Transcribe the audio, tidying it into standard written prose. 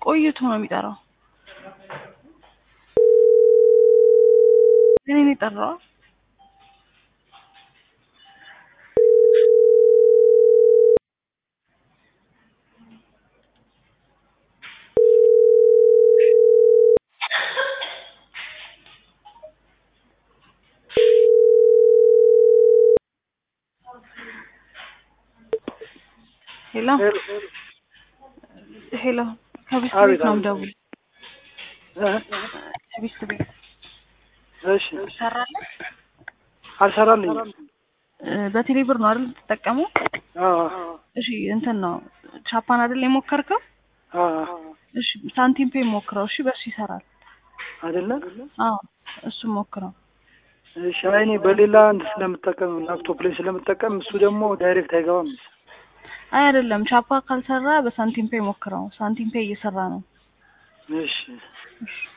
ቆይቶ ነው የሚጠራው እኔ ነኝ ጠራው ሄሎ ከቢስት ነው ደውል ከቢስት እሺ ሰራለ አልሰራልኝ በቴሌብር ነው አይደል ተጠቀመው እሺ እንትን ነው ቻፓን አይደል የሞከርከው እሺ ሳንቲም ፔይ ሞክረው እሺ በሱ ይሰራል አይደለ እሱ ሞክረው እሺ አይኔ በሌላ አንድ ስለምጠቀም ላፕቶፕ ላይ ስለምጠቀም እሱ ደግሞ ዳይሬክት አይገባም አይደለም ቻፓ ካልሰራ በሳንቲም ፔይ ሞክረው ሳንቲም ፔይ እየሰራ ነው እሺ